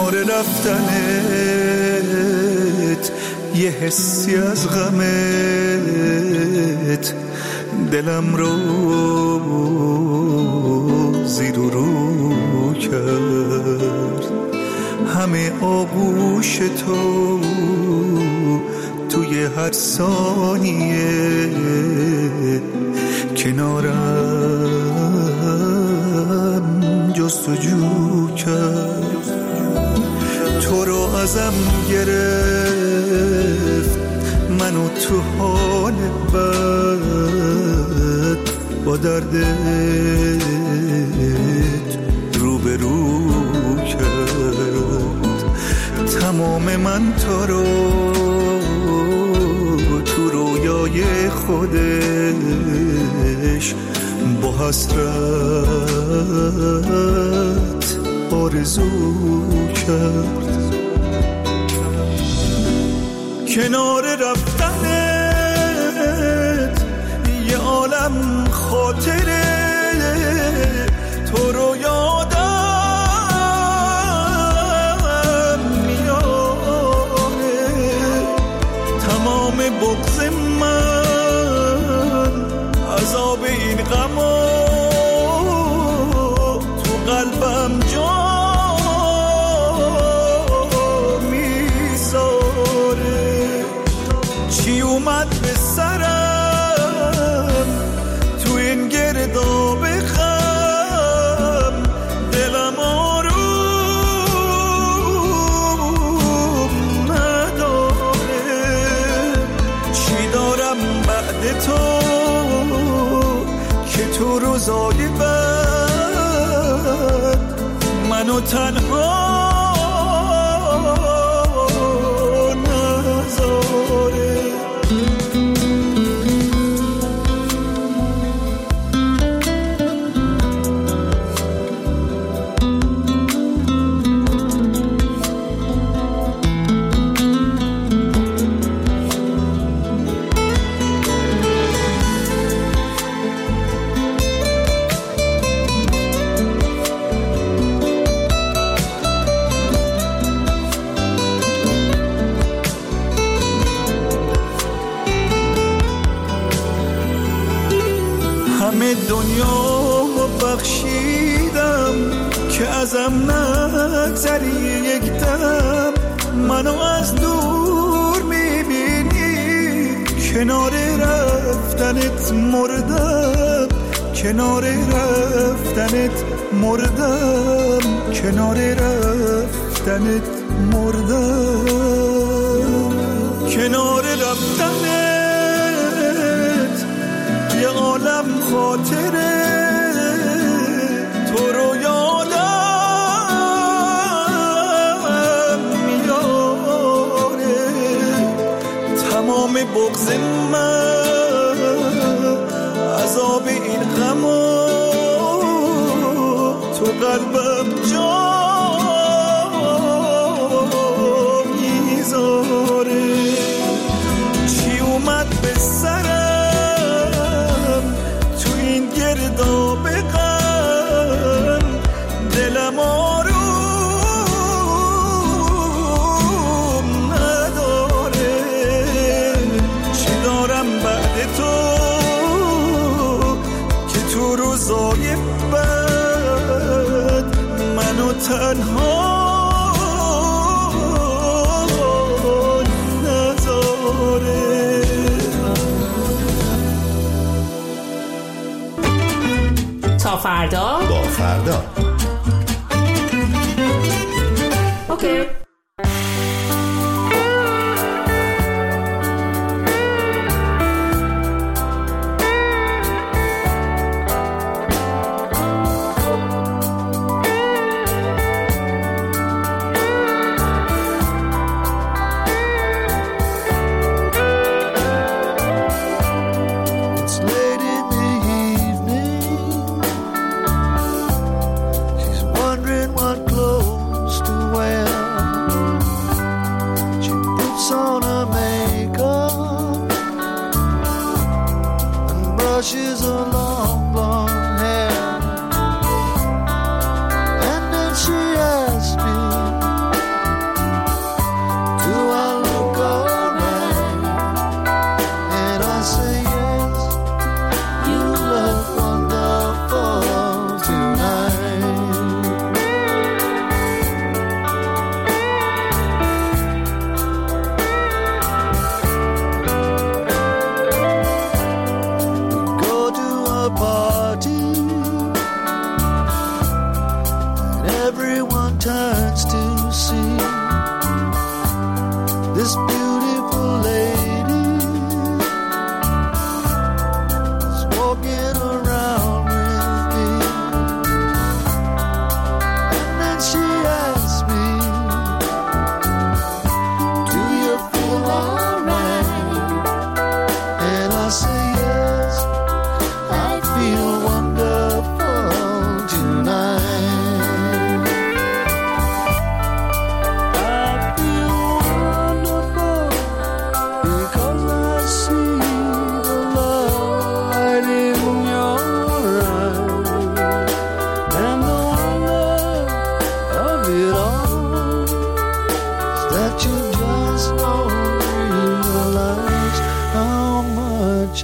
کنار رفتنت یه حسی از غمت دلم رو زیر و رو کرد. همه آغوش تو توی هر ثانیه کنارم جستجو کرد. تو رو ازم گرفت منو تو حال بد با دردت روبرو کرد. تمام من تو رو تو رویای خودش با حسرت آرزو کرد. کنار رفتنت یه عالم خاطره تو رو یادم میاره. تمام بغض من عذاب این غما تو قلبم جا میذاره. چی اومد به سرم تو این گرداب غم دلم آروم نداره. چی دارم بعد تو که تو روزای بد منو تنها نذاره. همه دنیا بخشیدم که ازم نگذری یک دم. منو از دور میبینی کنار رفتنت مردم. کنار رفتنت مردم. کنار رفتنت مردم. کنار رفتنت یه عالم خاطره تو رو یادم میاره. تمام بغض من عذاب این غما تو قلبم جا میذاره. چی اومد به سرم تو این گرداب غم دلم آروم نداره. چی دارم بعد تو که تو روزای بد منو تنها نذاره. تا فردا با فردا. اوکی.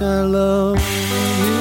I love you.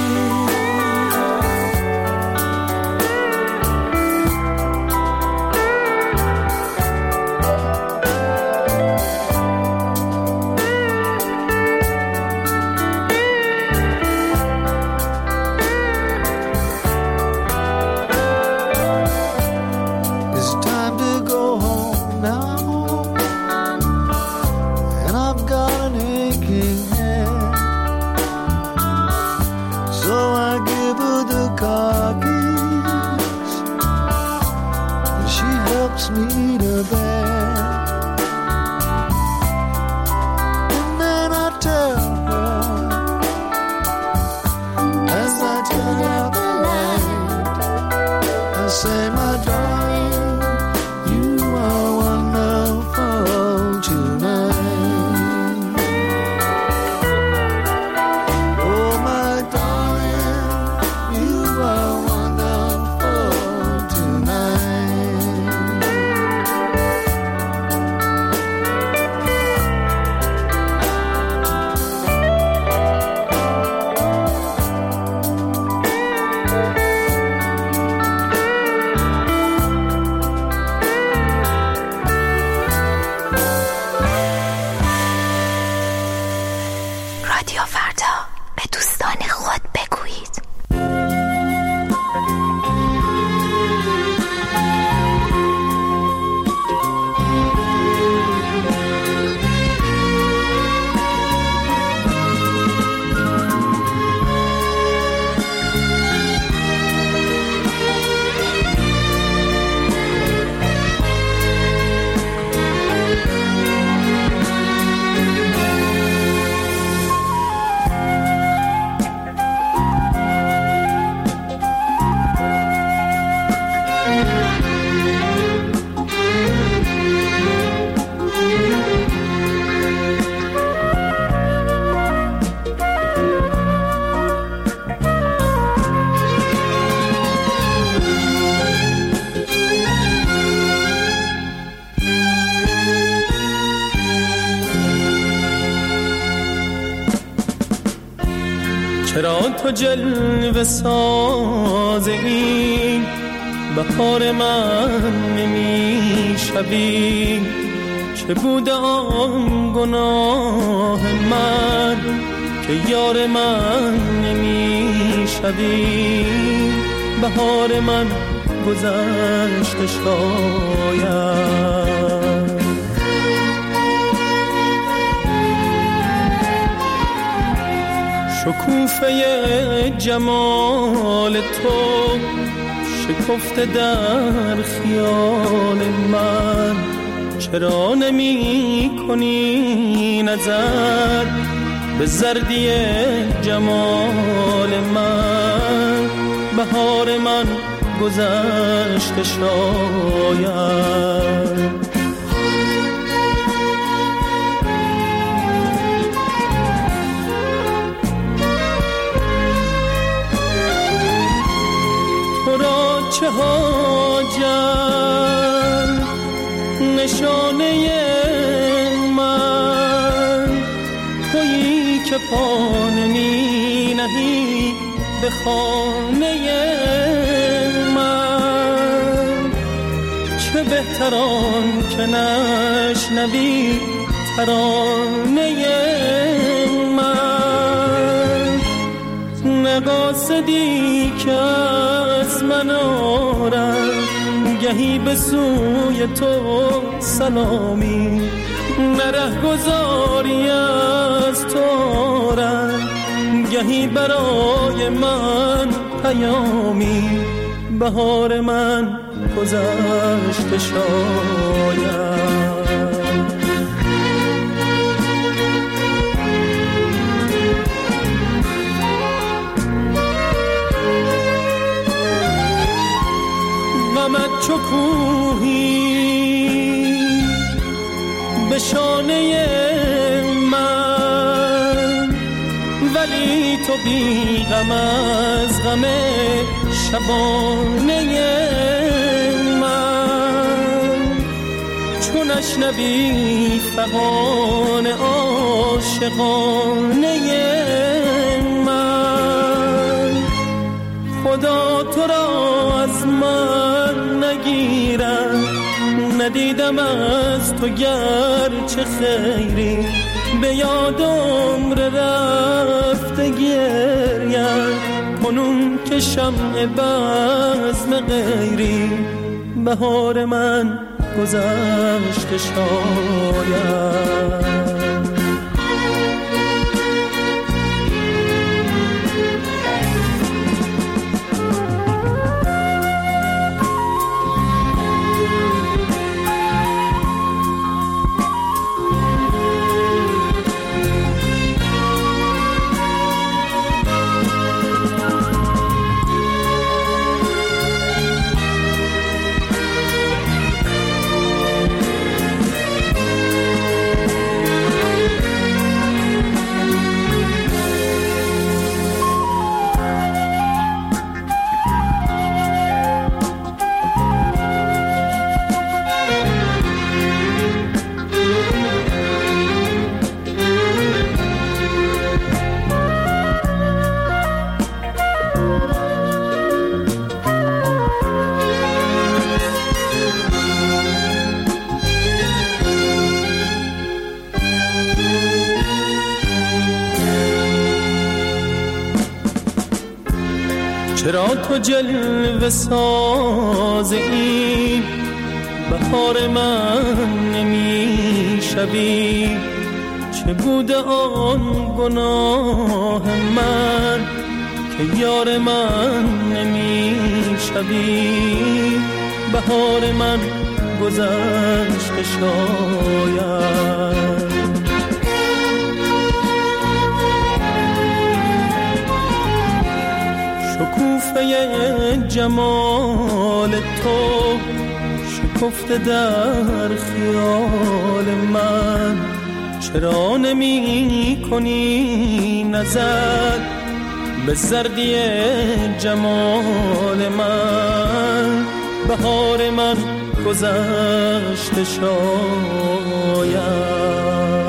چرا تو جلوه ساز این بهار من نمی شوی؟ چه بوده آن گناه من که یار من نمی شوی؟ بهار من گذشته شاید، شکوفه جمال تو شکفته در خیال من. چرا نمی کنی نظر به زردی جمال من؟ بهار من گذشته شاید. چه حاجت نشانه من تویی که پا نمی نهی به خانه من. چه بهتران که نشنوی ترانه من. نقاصدی که از من آرد گهی به سوی تو سلامی، نره گذاری از تو آرد گهی برای من پیامی. بهار من گذشته شاید. غمت چو کوهی به شانه من، ولی تو بی غم از غم شبانه من. چون نشنوی فغان عاشقانه خدا تو را از من نگیرد، ندیدم از تو گرچه خیری، به یاد عمر رفته گریم، کنون که شمع بزم غیری، بهار من گذشته شاید. چرا تو جلوه ساز این بهار من نمی شوی؟ چه بوده آن گناه من که یار من نمی شوی؟ بهار من گذشته شاید. شکوفه جمال تو شکفته در خیال من، چرا نمی کنی نظر به زردی جمال من؟ بهار من گذشته شاید.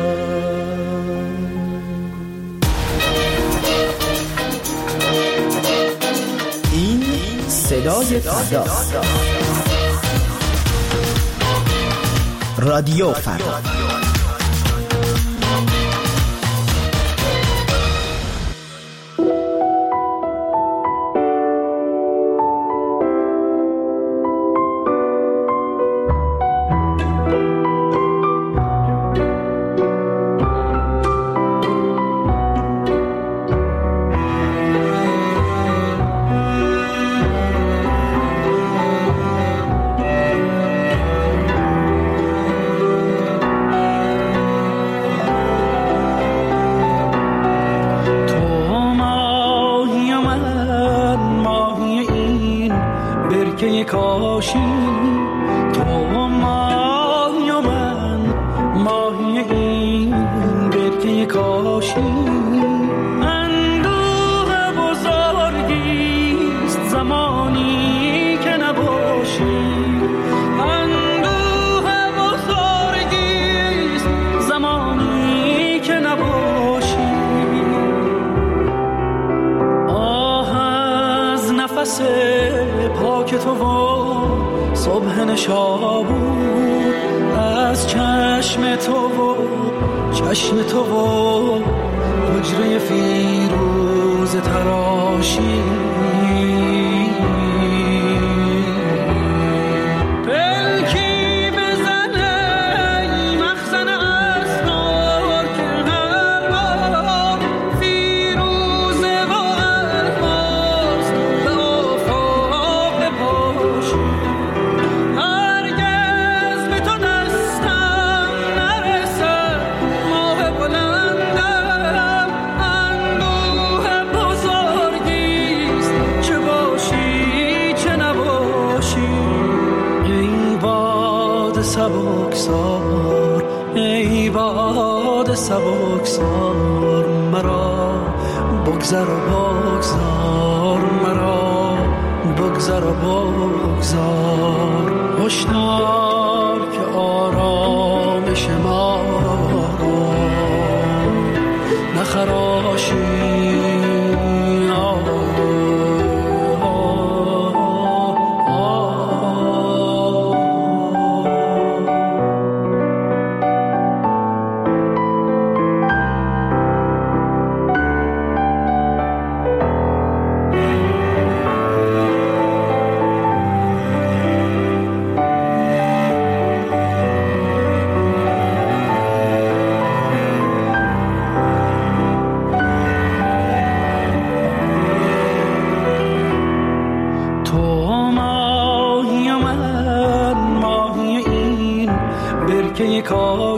صدای فردا، رادیو فردا. پاک تو و صبح نشابور، از چشم تو و چشم تو و حجره فیروز تراشی، سبکسار ای باد سبکسار، مرا بگذر و بگذار، مرا بگذر و بگذار. هشدار که آرامش ما را نخراشی،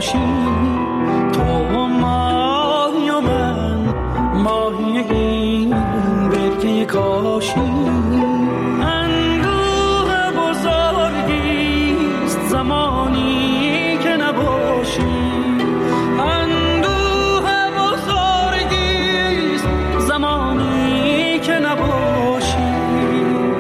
باشیم، تو ماهی و من ماهی این برکه کاشیم. اندوه بزرگیست زمانی که نباشیم، اندوه بزرگیست زمانی که نباشیم.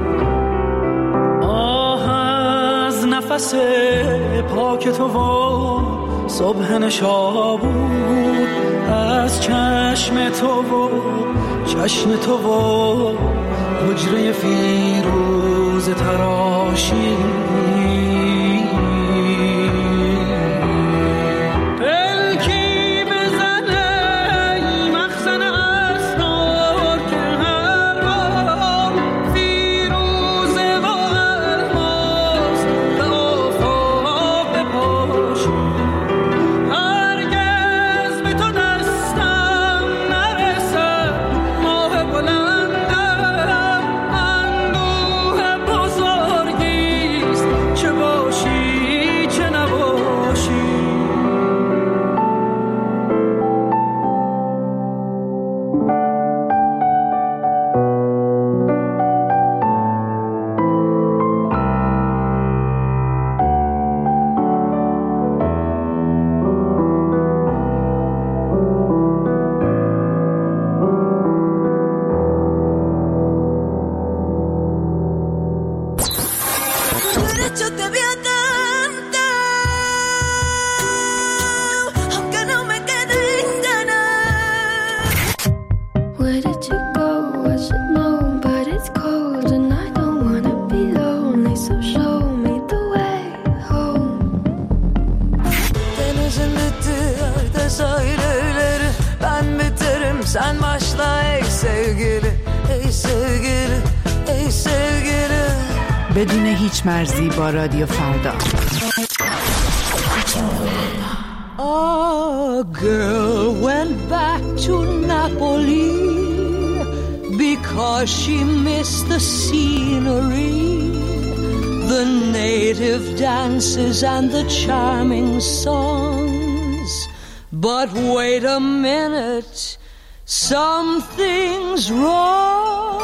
آه از نفس پاک تو و صبح نشابور، از چشم تو و چشم تو و حجره فیروز تراشی. پلکی بزنه مخزن اسرار که هر بار فیروزه و الماس به آفاق بپاشی. هرگز به تو دستم نرسد ماه بلندم، اندوه بزرگیست چه باشی چه نباشی. Derecho te voy a cantar, aunque no me queden ganas. Where did you go? I should know, but it's cold and I don't wanna be lonely, so show me the way home. Denizin bitti sahilleri, ben biterim sen başla ey sevgili, ey sevgili, ey sevgili. بدون هیچ مرزی با رادیو فردا. A girl went back to Napoli because she missed the scenery, the native dances and the charming songs. But wait a minute, something's wrong.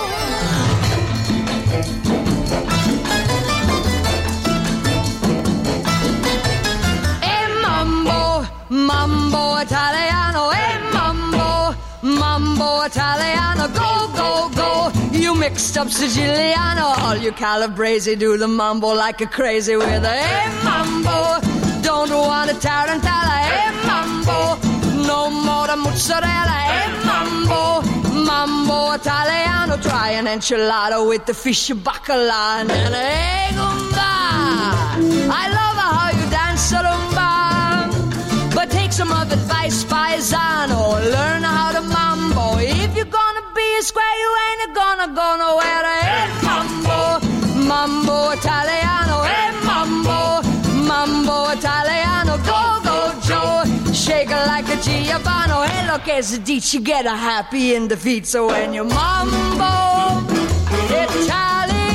Mambo Italiano, hey mambo, mambo Italiano, go, go, go. You mixed up Siciliano, all you Calabrese do the mambo like a crazy with a hey mambo. Don't want a tarantella, hey mambo. No more the mozzarella, hey mambo, mambo Italiano. Try an enchilada with the fish bacala and a hey gumba. I love how you dance rumba. But take some of advice, paisano. Learn how to mambo. If you're gonna be a square, you ain't gonna go nowhere. Hey, mambo, mambo Italiano. Hey, mambo, mambo Italiano. Go, go, Joe. Shake it like a Giovanni. Hey, look, as a ditch, you get a happy in the feet. So when you mambo Italiano.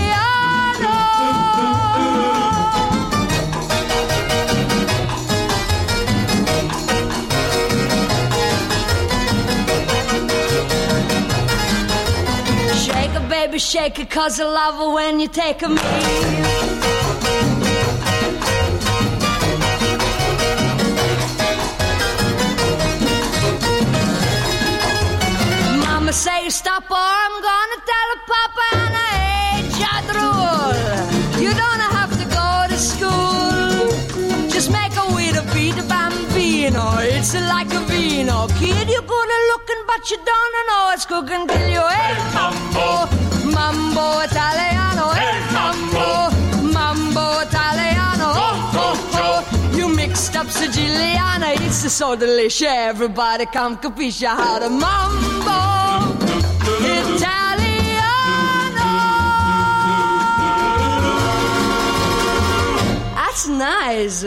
Baby, shake it, 'cause I love it when you take me. Mama say stop or I'm gonna tell her Papa and I hate your rule. You don't have to go to school, just make a way to be the bambino. It's like a vino. Kid, you're good at looking, but you don't know it's cooking till you hey mambo. Mambo Italiano, hey mambo, mambo Italiano, oh, oh, oh. You mixed up Siciliana, it's so delicious. Everybody come capisce how to mambo Italiano. That's nice.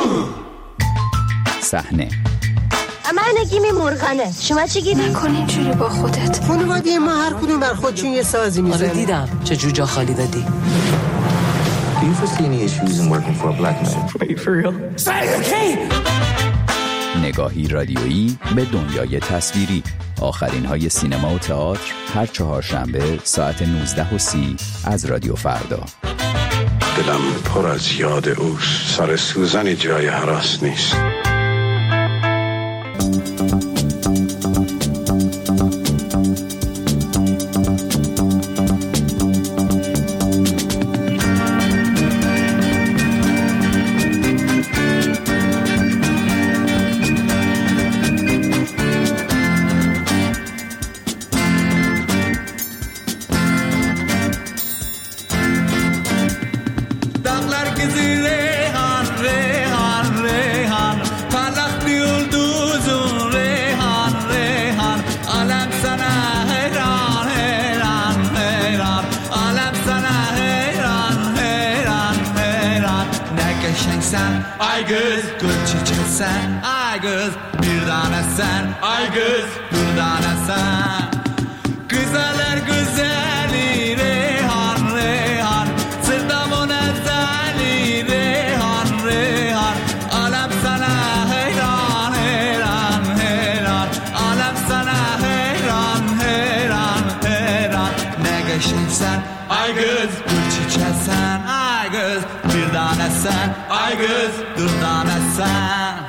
صحنه من نگیم مرغانه. شما چی گیری؟ نکن اینجوری با خودت. خانواده ما هر کدوم بر خودشون یه سازی میزنه. آره دیدم چه جوجا خالی دادی. Do you foresee any issues in working for a black man? Wait, for real? Say okay! نگاهی رادیویی به دنیای تصویری. آخرین های سینما و تئاتر هر چهارشنبه ساعت 19:30 از رادیو فردا. دلم پر از یاد اوست. سر سوزن جای هراس نیست. Ay göz gül çiçeksen, ay göz bir tane sen, ay göz bir tane sen. Güzeller güzeli Reyhan Reyhan, sırtımın ezeli Reyhan Reyhan. Alem sana heyran heyran heyran, alem sana heyran heyran heyran. Ne geçinsen, ay göz gül çiçeksen, ay göz bir tane sen. Ay göz durdana sen.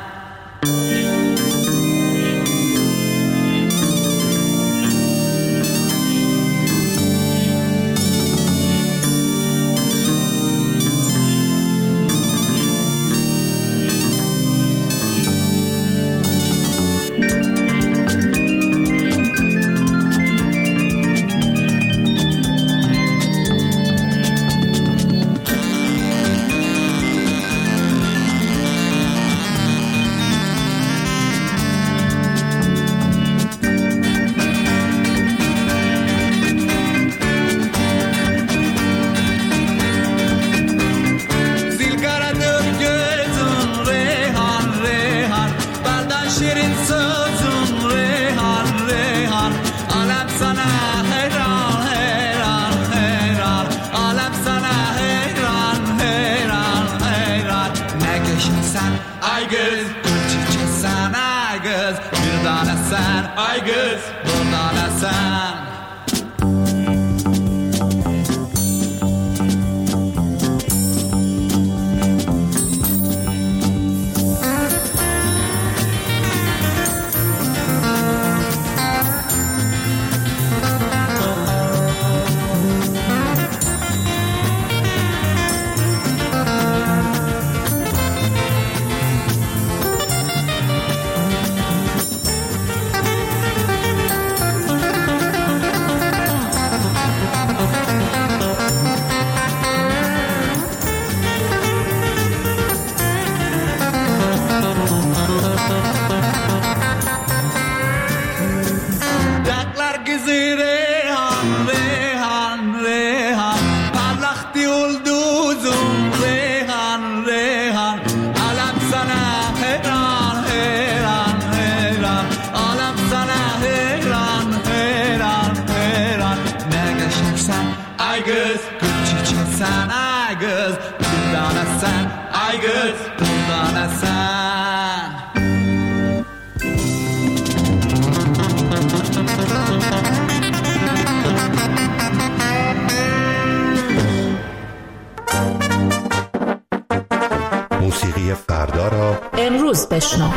موسیقی فردا را امروز بشنو.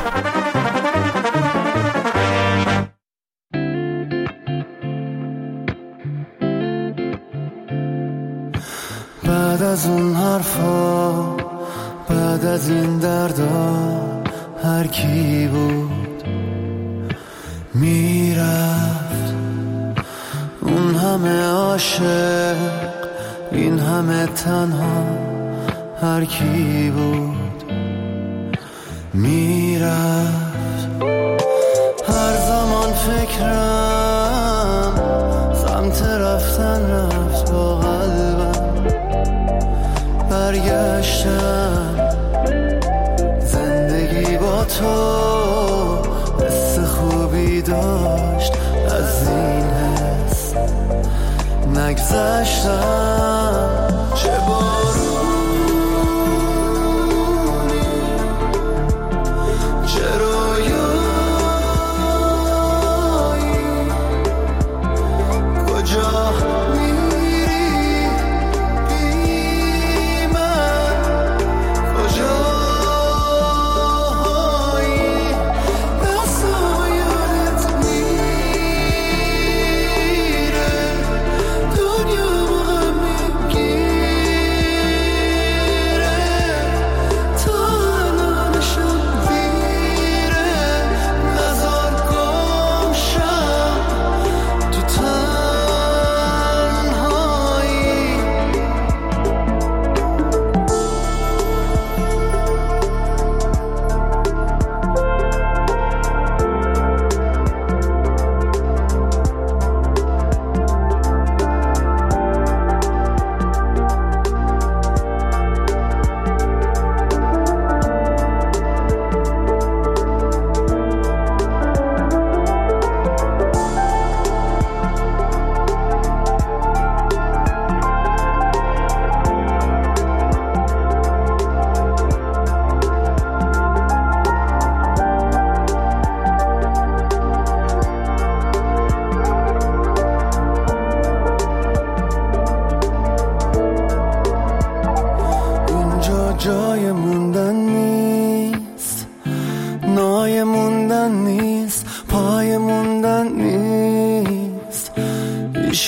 بعد از اون حرفا، بعد از این دردا، هر کی بود میرفت. اون همه عاشق، این همه تنها، هر کی بود میرفت. هر زمان فکرم سمت رفتن رفت، با قلبم برگشتم. زندگی با تو حس خوبی داشت، از این حس نگذشتم. چه بارون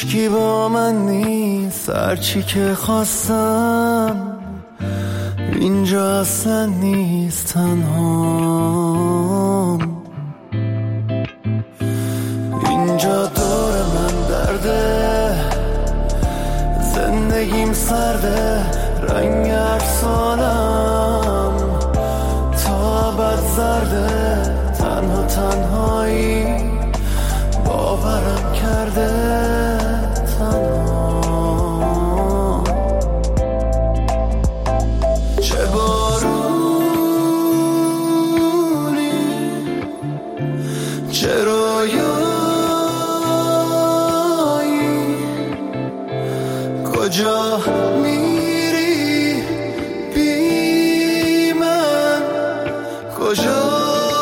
هیچکی با من نیست، هرچی که خواستم اینجا اصلا نیست، تنهام. اینجا دور من درده، زندگیم سرده، رنگ افسانم تا ابد زرده، تنها تنهایی باورم کرده، تنها. چه بارونی، چه رویایی، کجا میری بی من، کجا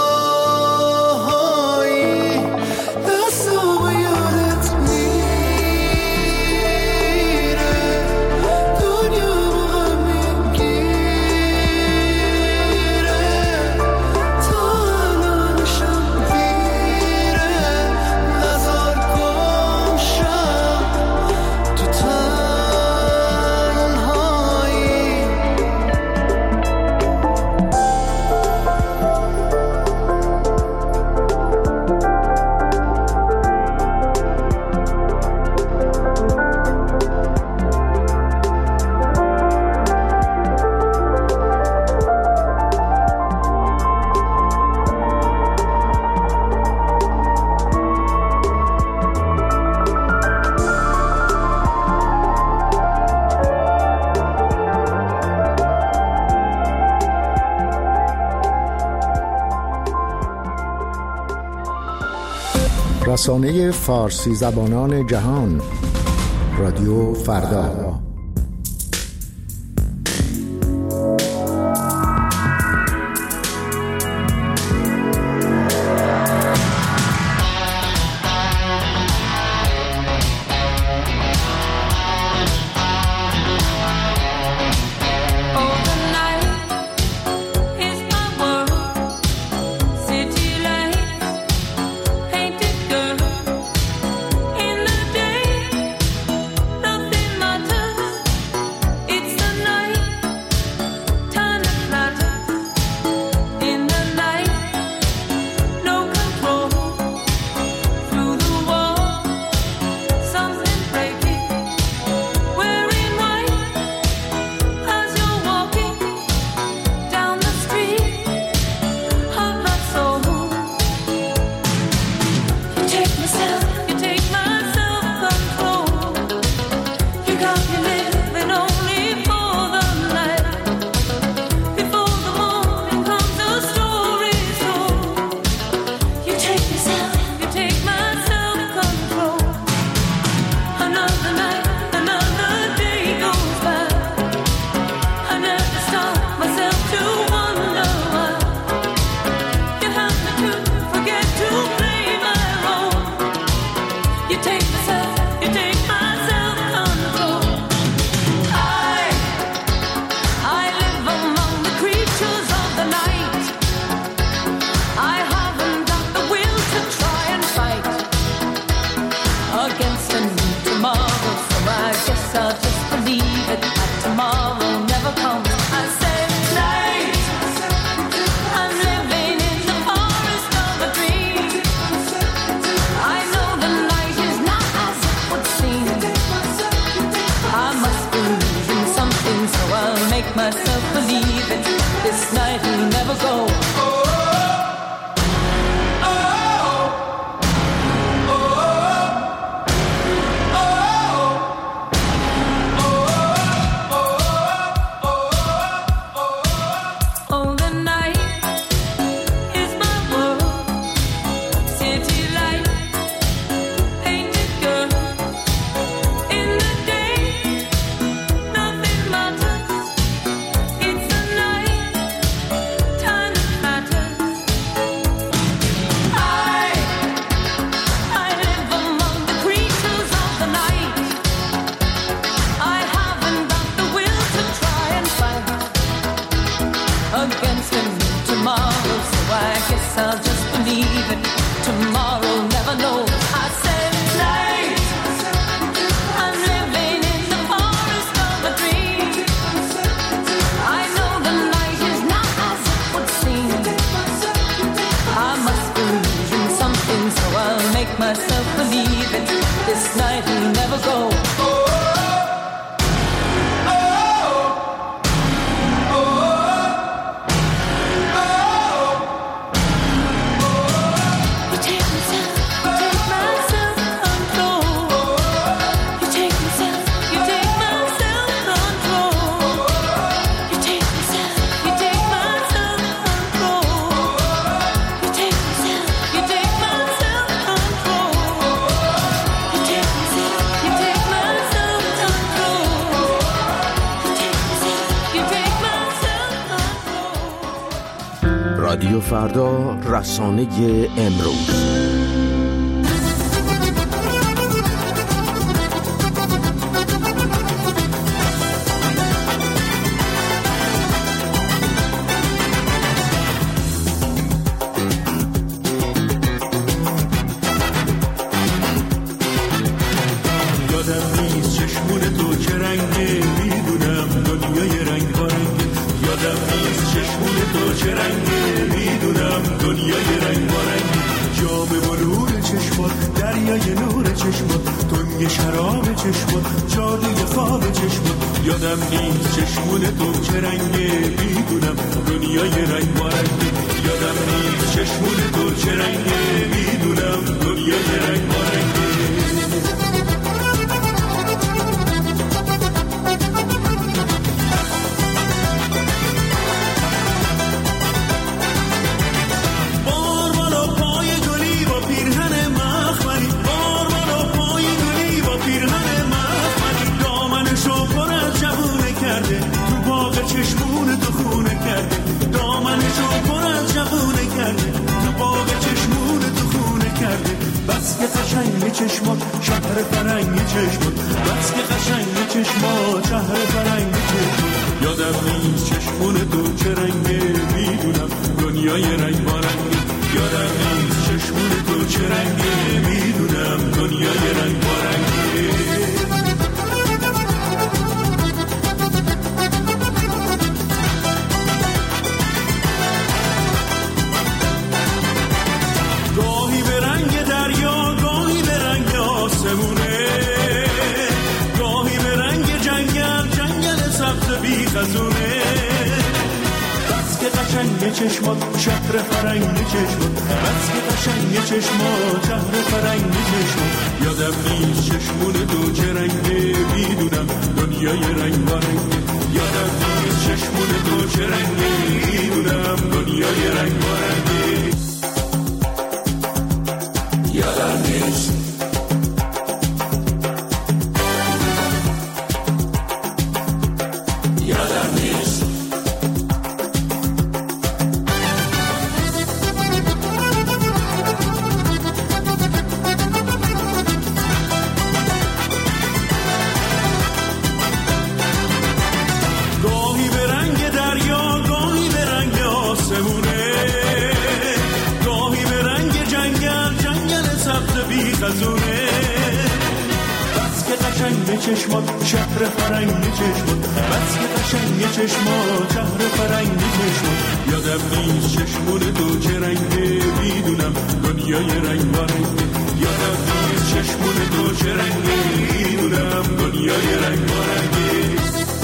رسانه فارسی زبانان جهان، رادیو فردا. Matters make myself believe it. This night will never go. رادیو فردا، رسانه امروز. یادم نیست چشمون تو چه رنگه میدونم دنیای رنگ بارنگه یادم نیست چشمون تو چه رنگه میدونم دنیای رنگ بارنگه چشمون تو خونه کرده دامنشو پر از جوونه کرده تو باغ چشمون تو خونه کرده بس که قشنگ چشمات شهر فرنگ چشمات بس که قشنگ چشمات شهر فرنگ چشمات یادم نیست چشمون تو چه رنگه میدونم دنیای رنگ بارنگه یادم نیست چشمون تو چه رنگه میدونم دنیای رنگ بارنگه خزونه بس که قشنگ چشمات شهر فرنگ چشمات بس که قشنگ چشمات شهر فرنگ چشمات یادم نیست چشمون تو چه رنگه میدونم دنیای رنگ بارنگه یادم نیست چشمون تو چه رنگه میدونم دنیای رنگ بارنگه یادم نیست چشمات شهر فرنگ چشمات بس که قشنگ چشمات شهر فرنگ چشمات یادم نیست چشمون تو چه رنگه میدونم دنیای رنگ بارنگه یادم نیست چشمون تو چه رنگه میدونم دنیای رنگ بارنگه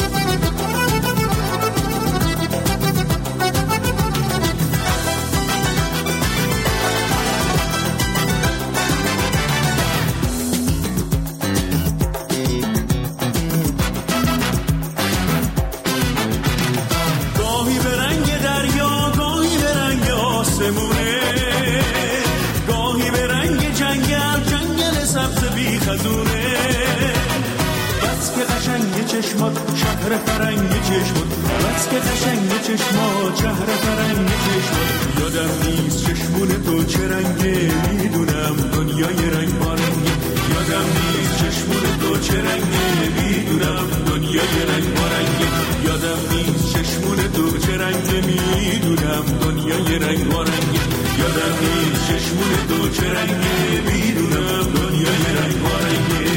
گاهی به رنگ جنگل سبز بی خزونه بس که قشنگ چشمات شهر فرنگ چشمات بس که قشنگ چشمات شهر فرنگ چشمات یادم نیست چشمون تو چه رنگه میدونم دنیای رنگ بارنگه یادم نیست چشمون تو چه رنگه میدونم دنیای رنگ بارنگه یادم نیست چشمون تو چه رنگه میدونم دنیای رنگ بارنگه یادم نیست چشمون تو چه رنگه میدونم دنیای رنگ بارنگه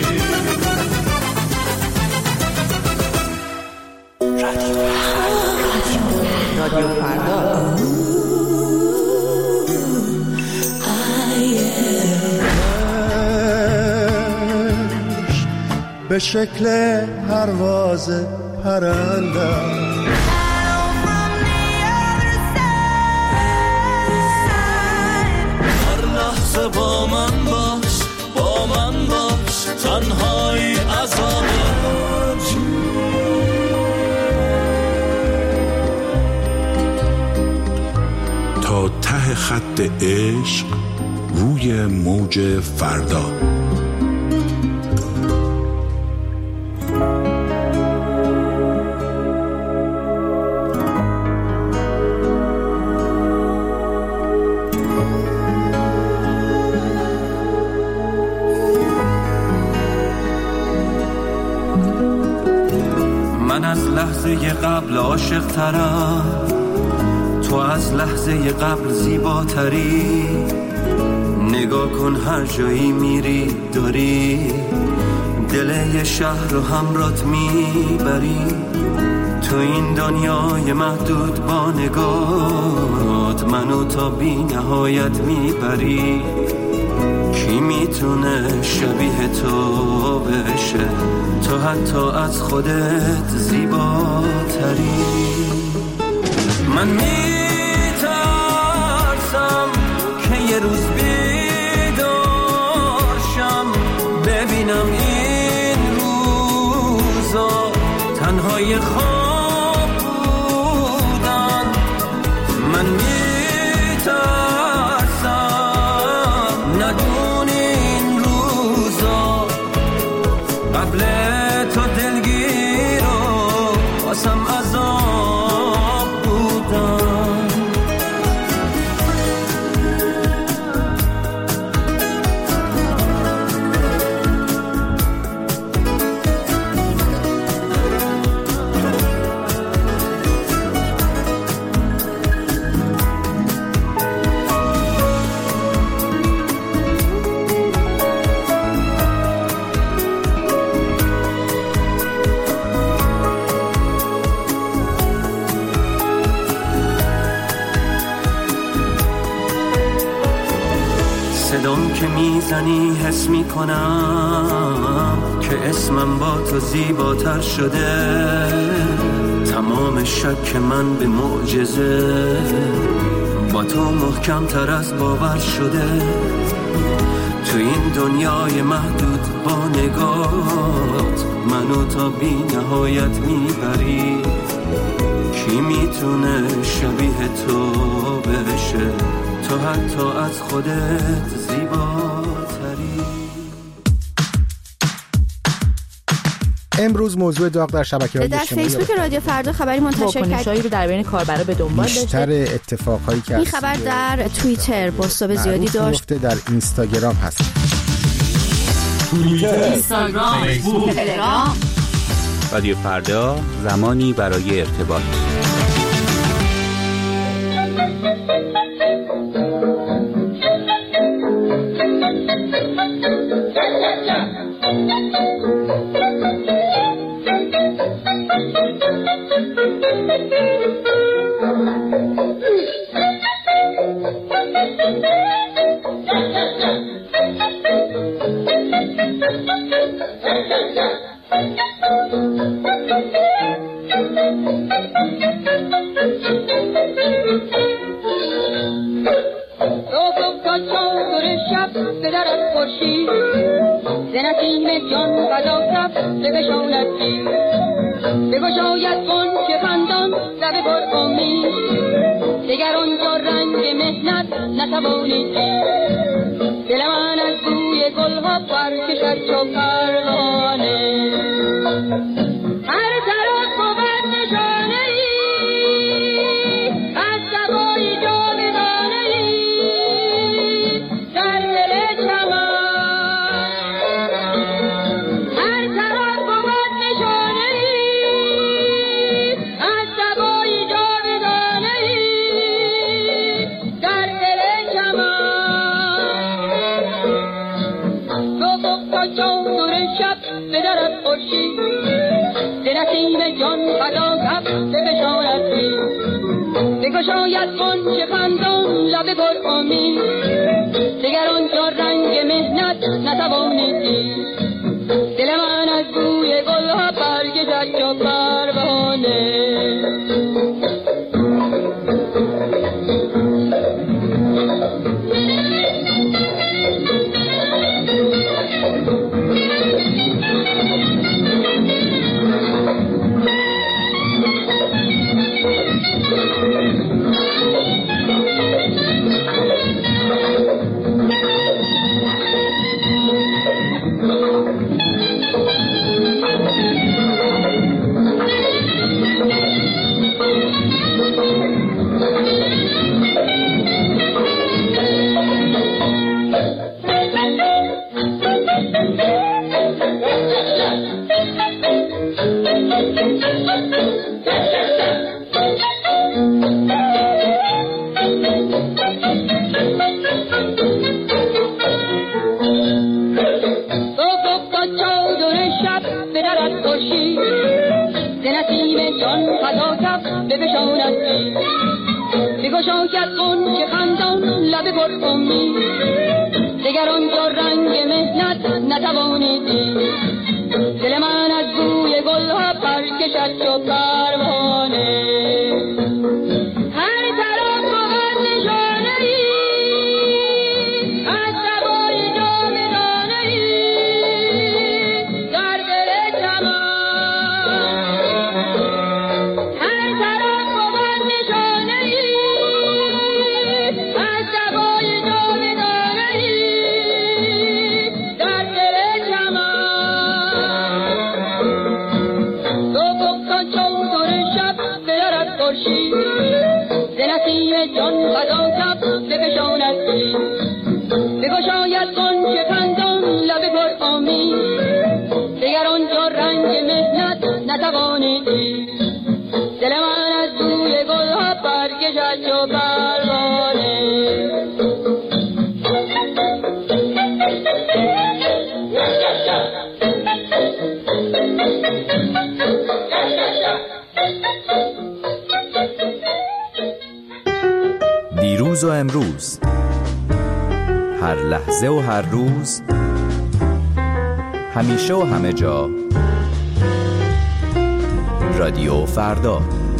رادیو فردا به شکل پرواز پرندم. هر لحظه با من باش، با من باش، تنهایی عذابه. تا ته خط عشق روی موج فردا. من از لحظه قبل عاشق ترم، تو از لحظه قبل زیباتری. نگاه کن هر جایی میری داری دل یه شهر رو همرات میبری. تو این دنیای محدود با نگاهت منو تا بی نهایت میبری. کی میتونه شبیه تو بشه، تو حتی از خودت زیباتری. من میترسم که یه روز بیدارشم ببینم این روزا تنهای خواب بودن. من میترسم ندونی این روزا قبل تو دلگیر و واسم عذاب بودن. صدام که میزنی حس میکنم که اسمم با تو زیباتر شده. تمام شک من به معجزه با تو محکم تر از باور شده. تو این دنیای محدود با نگاهت منو تا بی نهایت میبری. کی میتونه شبیه تو بشه، تو حتی از خودت زیباتری. امروز موضوع داغ در شبکه‌های اجتماعی در فیسبوک رادیو فردا خبری منتشر کرد رو در بین کاربرا به دنبال داشته. بیشتر اتفاقهایی که این خبر در توییتر بازتاب زیادی داشت. در اینستاگرام هست. توییتر، اینستاگرام، فیسبوک، تلگرام. رادیو فردا، زمانی برای ارتباط. شاید آنچه خندان لب پر امید دیگر آنجا رنگ مهنت نتوانید دل من از بگشاید غنچه خندان لب پر امید دگر آنجا رنگ مهنت نتوانید دید دل من از بوی گلها پر کشد چو پروانه هر طرف بود نشانه ای از سبای جاودانه ای در دل چمن هر طرف بود نشانه ای از سبای جاودانه ای در دل چمن تو گفتان چون شب بیارد خورشید ز نسیم جان غذا کف بفشاند دید بگشاید غنچه خندان لب پر امید دگر آنجا رنگ مهنت نتوانید دید دل من از بوی گلها برکشد چو پروانه دیروز و امروز، هر لحظه و هر روز، همیشه و همه جا، رادیو فردا.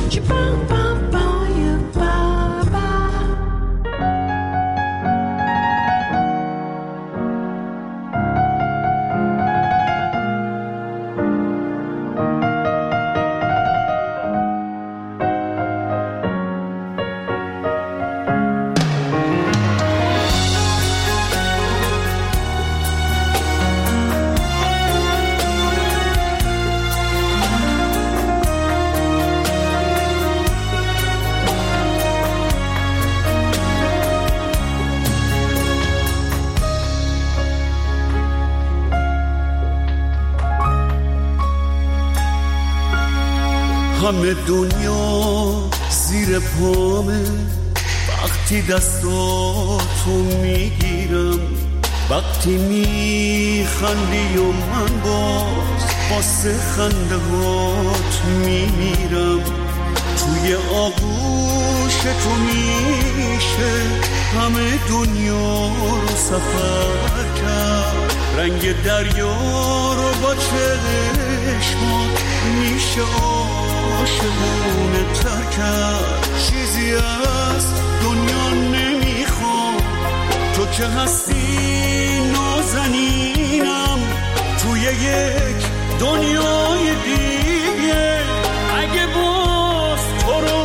همه دنیا زیر پامه وقتی دستاتو میگیرم وقتی میخندی و من باز واسه خنده هات میمیرم توی آغوش تو میشه همه دنیا رو سفر کرد رنگ دریا رو با چشمات میشه عاشقونه تر کرد چیزی از دنیا نمیخوام تو که هستی نازنینم توی یک دنیای دیگه اگه باز تو رو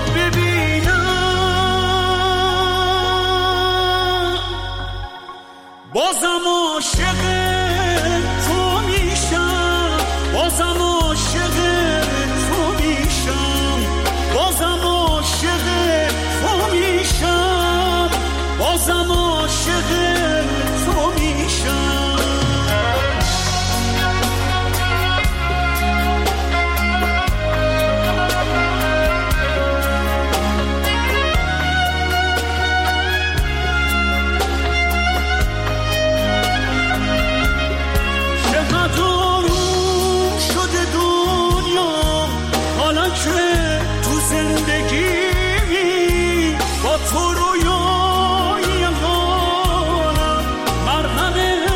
ببینم بازم عاشق تو میشم بازم عاشق تو میشم بازم عاشق تو میشم بازم عاشق تو میشم تو رویای حالم مرهم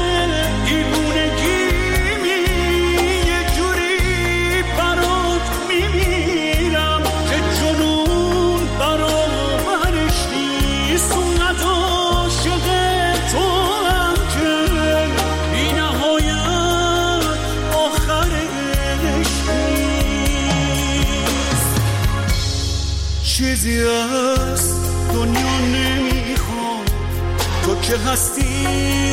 دیوونگیمی یه جوری برات میمیرم که جنون برابرش نیست اونقدر عاشق تو هم که بی نهایت آخرش نیست چیزی هست دنیا نمیخوام تو که هستی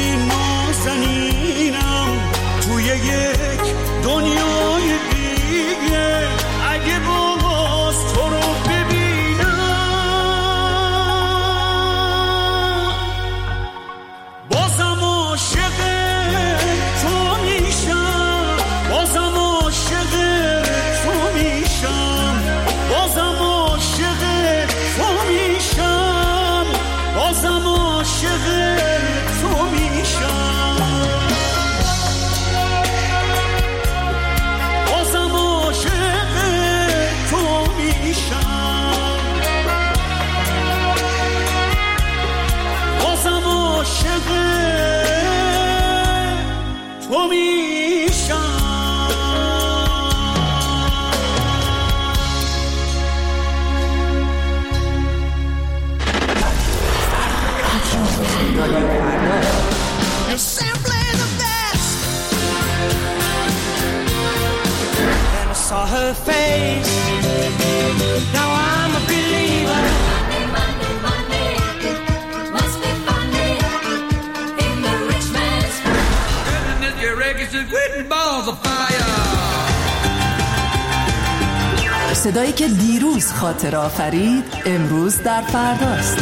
نازنینم توی یک دنیای دیگه اگه باز تو رو ببینم بازم عاشق تو میشم بازم عاشق تو میشم بازم عاشق تو میشم بازم عاشق تو میشم تو میشم. You're simply the best. And I saw her face. Now I'm a believer. Monday, Monday, must be funny in the rich man's goodness, your records are quitting balls of fire. صدایی که دیروز خاطره آفرید امروز در فرداست.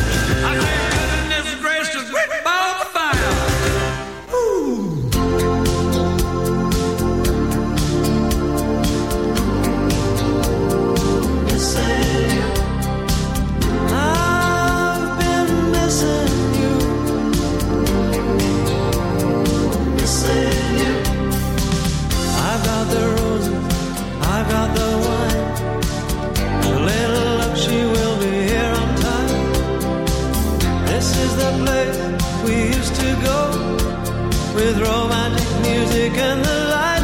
With romantic music and the light.